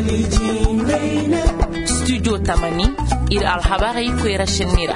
Studio Tamani ir alhabari kwera shenira.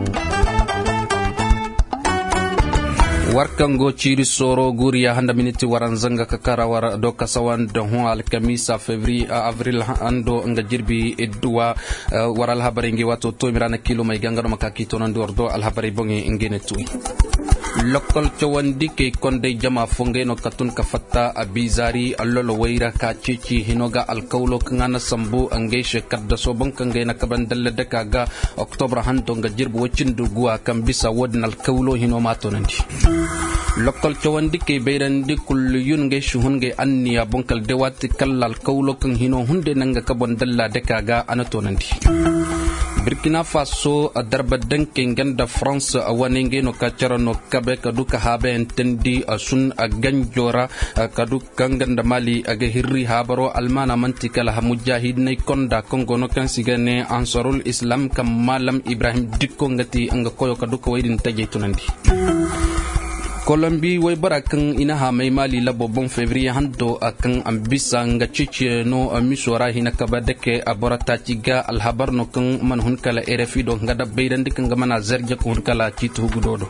Warkango chiri soro guria handa miniti waranzanga kakara war do kasawan do alkamisa avril ando nga jirbi edwa waral habari ngi wato to mirana kilo may gangano makakito nando do al habari bongi ngene tu lokol chawandi ke konde jama fongeno katun kafatta abizari allolo waira ka cici hinoga alkawlo kangana sambu angeshe kadda so bankange na kabandal de kaga october hando nga jirbi wacindu guwa kambisa wodin alkawlo hino matonandi lokol chawandi ke beyrandi kullu yunge shuhunge anniya bonkal de watti kallal kawlo kan hino hunde nanga kabandalla de kaga anatonandi Burkina Faso darba danke nganda France awanenge no kachara no kabe kaduka habe entendi asun aganjora kaduka nganda Mali aga hirri habaro almana mantikala mujahid nay konda Kongo no kansigane ansarul Islam kam malam Ibrahim dikko ngati anga koyo kaduka waydin tajeytunandi Colombie way barakan ina ha mai Mali la bobon février hando akan ambisa nga cici no misora hina kabadeke aborata ciga alhabar no kan man hun kala RFI do ngada beyrandi kan mana zerje ko hun kala citu gudodo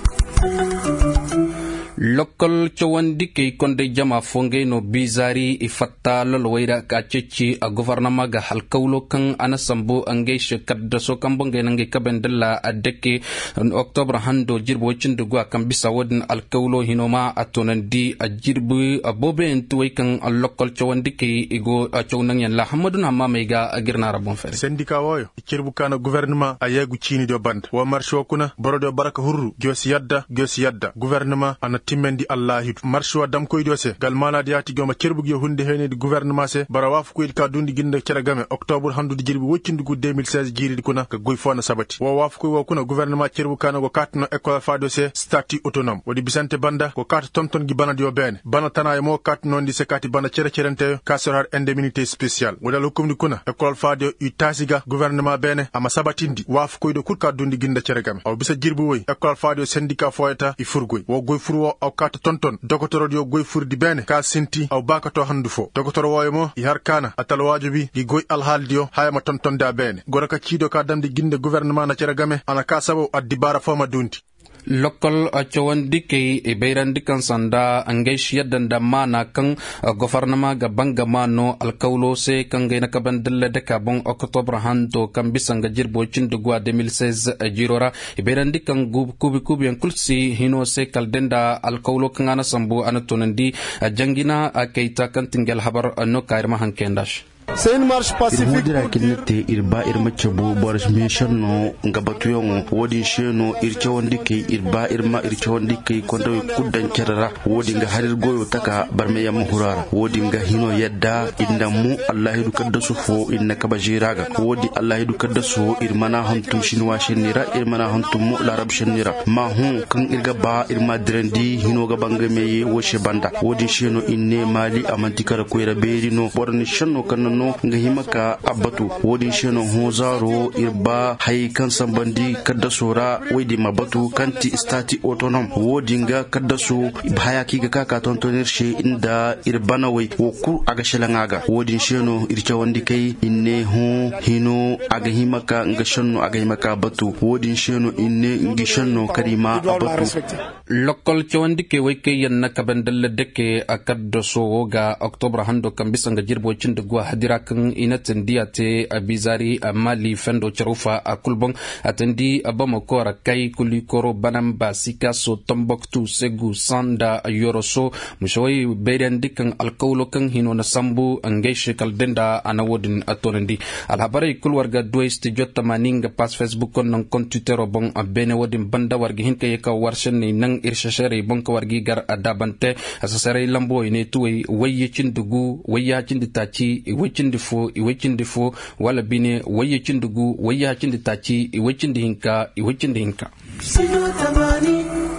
Lokol chawandi ke konde jama fonge no bizari ifatta lolwaira ka cici a gouvernement ga halkawlo kan anasambo angeshe kadda so kan bonge nange kabendalla adeke october hando jirbo cindugo kan bisa wodin alkawlo hinoma atonandi ajirbu abobe entuwe kan lokol chawandi ke igo chawnan yan la hamadun amma mega agirna rabon fer syndicat woyo cirbu kana gouvernement ayegu cini do band wa marsho kuna borodo baraka hurru josi yadda gouvernement ana timmendi allahi marsho dam koy dose gal maladi yati goma cerbugi hunde hene di gouvernement se bara wafu koy ka dundi ginde cera game octobre handude jirbi woccindi gu 2016 jiri kuna ka goy fona sabati wo wafu koy wo kuna gouvernement cerbu kana go katno école fa dose statut autonome wodi bisante banda ko kat tonton gi bana dio ben bana tanaay mo katno ndi se kati bana cere cerente ka sorar indemnité spéciale wala hukum di kuna école fa dio utasiga gouvernement bene ama sabatindi wafu koy do kurka dundi ginde cera game aw bisa jirbi woy école fa dio syndicat foeta i furgoy wo goy furwo aw kat tonton dokotoro dio goy furdi bene ka sinti aw bakato handu fo dokotoro woymo i harkana atal wajibi di goy alhaldio hayama tonton da bene goraka cido ka damdi ginde gouvernement na cera game ana ka sabo addi bara foma dunti lokol chawandi ke beyrandi kan sanda angesh yaddan da mana kan gouvernement ga bangama no alkawlo se kan gaina kaban dille de kabon octobre hando kan bisanga jirbo cindugo 2016 jirora beyrandi kan kubi kulsi hino se kaldenda alkawlo kan ana sambu anatonandi jangina keita kan tingal habar no kairma hankendash C'est une marche pacifique. Wodira kinete irba irmachabu boris missiono ngabatuyongo wodi sheno irchawandike irba irma irchawandike kondo kuddan cerara wodi nga harir goyo taka barme yam hurara wodi nga hino yadda inda mu Allah du kaddasu fo inna kabajiraga wodi Allah du kaddasu irmana hantum shinwa shenira irmana hantum mu larab shenira ma hun kan irga ba irma drendi hino ga bangame woshe banda wodi sheno inne mali amantikara koyra berino borni sheno kan nga himaka abatu wodi sheno hozaro irba hay kan sambandi kadda sora wadi mabatu kanti stati autonome wodi nga kadda so baya kiga kaka tontonir she inda irbana way woku aga shelangaga wodi sheno irchawandi kai inne hu hino aga himaka nga sheno aga himaka batu wodi sheno inne ngi sheno karima abatu lokol chawandi ke way ke yanna kabandal deke akaddo so ga october hando kambisa nga jirbo cindugo kan inatendia te abizari Mali fendo charufa akulbong atendi abamoko rakai kulikoro banamba sikaso Tombouctou Ségou Sanda Yoroso mushoi berendi kan alkawlo kan hino na sambu angeshe kaldenda anawodin atorendi alhabari kulwarga dueste jotta maninga pas Facebook kon nan kon Twitter bon abene wodin banda wargi hinke ka warshen ni nang irshashere bon ka wargi gar adabante asasare lambo ine tuwe waye cindugu waya cinditaci iwecindi fo wala bine waye cindugu waya cinditaci iwecindi hinka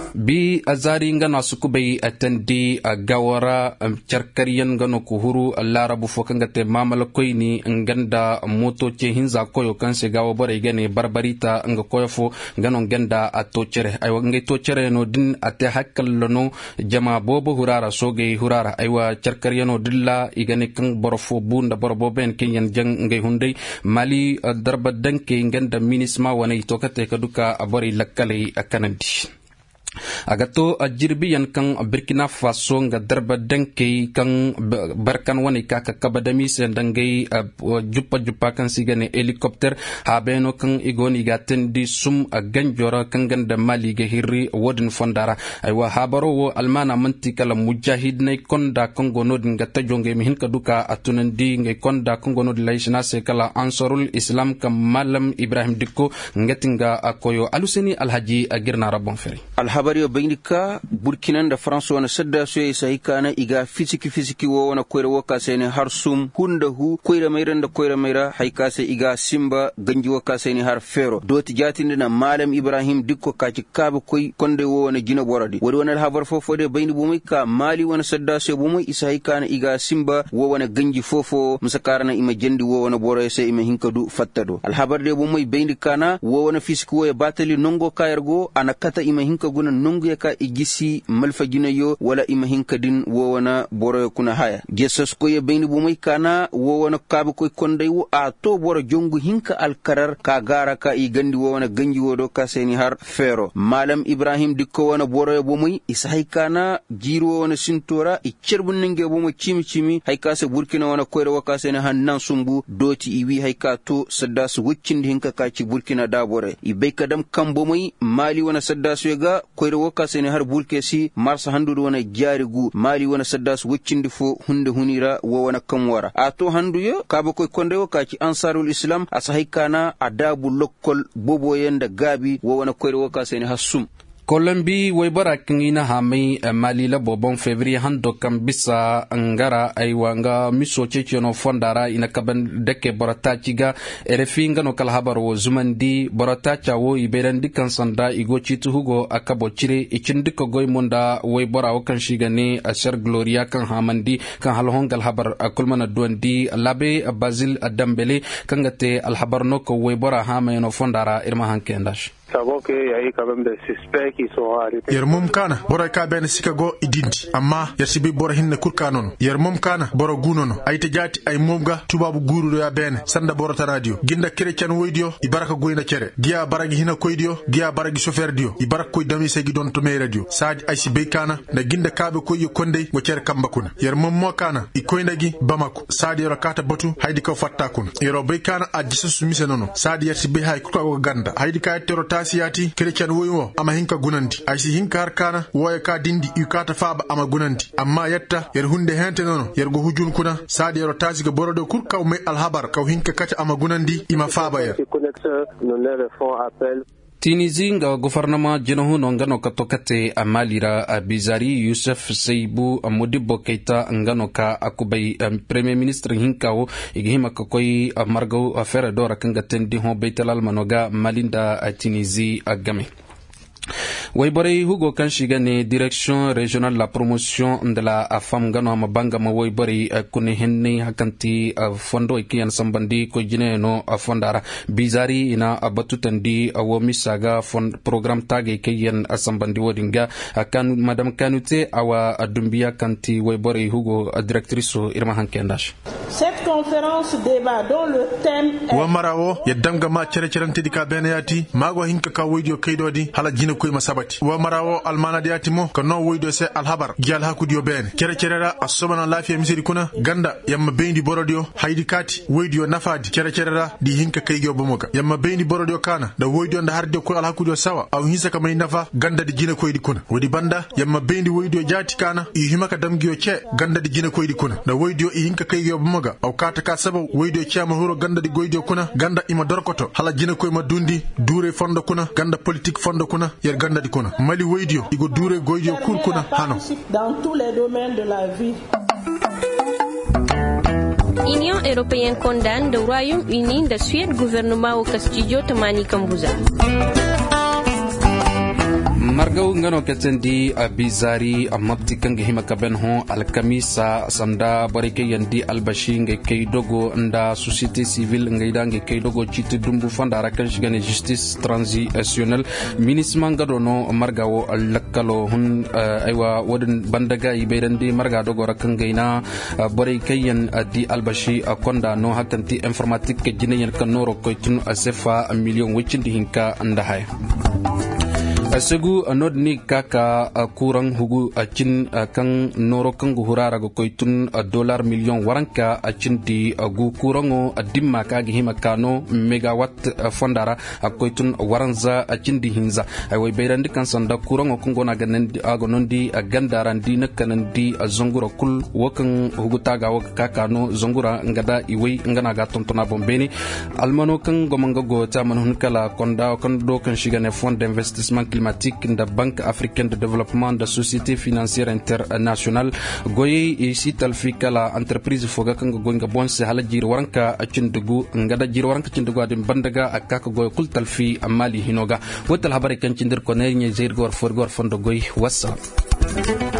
bi azari ngana sukubay atandi gawara charkariyan gano kuhuru larabu fokangate mamala koyni nganda moto ce hinza koyo kanse gawa bare gane barbarita nga koyofo gano nganda atochere aywa ngay tochere no din ate hakkalno jama bobo hurara soge hurara aywa charkariyano dilla igane kan borofo bunda borobo ben kenyan jang ngay hunday mali darba danke nganda minisma wana tokate kaduka abari lakkale akanandi agato ajirbiyan kan Burkina Faso nga darba danke kan barkan wani kaka kabadami sendangay jupa kan sigane helicopter habeno kan igoni gaten di sum ganjora kan ganda mali ge hirri wodin fondara aywa habaro wo almana manti kala mujahid nay konda kongo nodin gata jonge mihin kaduka atunandi ngay konda kongo nod laishna se kala ansarul islam kam malam Ibrahim Dikko ngatinga akoyo aluseni alhaji agirna rabon feri habari baynika Burkina da France wana sadda so sai kana iga fisiki wo wana koyra waka sene har sum hunda hu koyra mayra haika sai iga simba ganji waka sene har fero doti jatin na malam Ibrahim Dikko kaci kabe koy konde wo wana gina boradi wori wana habar fofo de bayni bumika mali wana sadda so bumai isai kana iga simba wo wana ganji fofo musakarana ima jendi wo wana boro sai ima hinkadu fattado al habar de bumai bayni kana wo wana fisiki wo batali nongo kayargo anakata ima hinkaguna nungu yaka igisi malfa ginayo wala imahin kadin wowana boro kuna haya gesas ko ye bayni bumay kana wowana kabe ko konday wo a to boro jongu hinka alkarar ka gara ka igandi wowana ganji wodo ka seni har fero malam Ibrahim Dikko wana boro bumay isay kana jiro wana sintora icerbun ninge bumay chimi hayka se Burkina wana koyre waka seni hannan sumbu doti iwi hayka to saddas wuccindi hinka ka ci Burkina da bore ibay kadam kam bumay mali wana saddas yega koyre waka sene har bulkesi marsa handu wana jarigu mali wana saddas wuccindi fo hunde hunira wo wana kamwara ato handu yo kaba koy konde waka ci ansarul islam asahay kana adabu lokkol bobo yenda gabi wo wana koyre waka sene hasum Kolombi waibara kingina hami mali la bobon fevrier hando kam bisa angara aiwanga miso chechono fondara ina kaban deke borata chiga erefinga no kalhabaro zumandi borata chawo iberandi kansanda igochi tuhugo akabo chire ichindiko goy monda waibara wakan shigani asher gloria kan hamandi kan halhongal habar kulmana duandi labe Basil Dambele kangate alhabar noko waibara hama no fondara irma hankendash savons qu'il y a eu quand même des suspects qui sont arrêtés. Yermum kana bora ka ben sikago idinti amma yarsibi bora hinne kurkanon yermum kana bora gunono ayte jati ay momga tubabu guru ya ben sanda bora ta radio ginda kretian woydio ibaraka goyna cere giya baragi hina koydio giya baragi chauffeur dio ibaraka koy dami segi don to me radio sadi ay sibe kana na ginda kabe koy konde mo cere kambakuna yermum mo kana i koyna gi bamako sadi yoro kata batu haydi ko fatta kun yoro be kana a jisu mise nono sadi yarsibe hay ko ganda haydi ka tero siyati kretian woyo ama hinka gunanti ay si hinka har kana woya ka dindi ukata faba ama gunanti amma yatta yer hunde hente nono yer go hujun kuna sadi yero tasi ga borodo kur kaw me alhabar kaw hinka kata ama gunandi ima faba yer Tunisinga gouvernement jenohu ngano katokate amalira abizari Youssef Seibu Modibo Keita ngano ka akubay premier ministre hinkawo igihima koy margo affaire dora kanga tendi ho beitalal manoga malinda Tunisie agame Waibore Hugo Kanshigane direction régionale la promotion de la femme gano mabanga ma waibore kune henne hakanti fondo ikian sambandi ko jine no fondara bizari ina abatutandi awomisaga fond program tage kiyan sambandi wodinga kan madame Kanute awa adumbia kanti waibore Hugo directrice Irma Hankendash. Cette conférence débat dont le thème wa marawo yadamga ma cerecerante dika benayati mago hinka ka woidio kaydodi hala jina koy masabati wa marawo almana diati mo ko no woido se alhabar gial hakudio ben cerecerera asobana lafiya misiri kuna ganda yamma bendi borodio haydi kati woidio nafadi cerecerera di hinka kaygo bomoga yamma bendi borodio kana da woidio nda harde ko alhakudio sawa aw hisa ka may nafa ganda di jina koydi kuna wodi banda yamma bendi woidio jati kana i himaka damgio ce ganda di jina koydi kuna da woidio i hinka kaygo bomoga aw kata ka sabo woidio ciama huro ganda di goydio kuna ganda ima dorkoto hala jina koy ma dundi dure fondo kuna ganda politique fondo kuna yer ganda di kuna mali woidio igo dure goydio kur kuna hano dans tous les domaines de la vie. Union européenne condamne le Royaume-Uni de Suède gouvernement au Castillo Tamani Kambuza. margaw ngano ketendi bizari amabti kange himaka ben ho alkamisa samda barike yandi albashi nge keidogo nda société civile ngayda nge keidogo chiti dumbu fandara kan shigane justice transitionnel minisma ngadono margawo lakkalo hun aywa wodin bandaga ibeydandi marga dogo rakangayna barike yan di albashi konda no hakanti informatique jinayen kanoro koytun sefa million wicindi hinka ndahay asegu anodni kaka kurang hugu achin kang noro kang hurara go koitun dollar million waranka achin di gu kurango dimma ka gihima kano megawatt fondara koitun waranza achin di hinza ay way beyrandi kan sanda kurango kungo na ganen agonondi gandaran di nakanan di zongura kul wakan hugu taga wak kaka no zongura ngada iway ngana ga tontona bombeni almano kan gomanga go taman hun kala konda kan do kan shigane fond d'investissement climatique de Banque africaine de développement de société financière internationale goye ici talfika la entreprise foga kan gonga bonse hala jir waranka acindugu ngada jir waranka cindugu adim bandaga akaka goy kul talfi amali hinoga wotal habari kan cindir ko ne nye zir gor for gor fondo goy wassa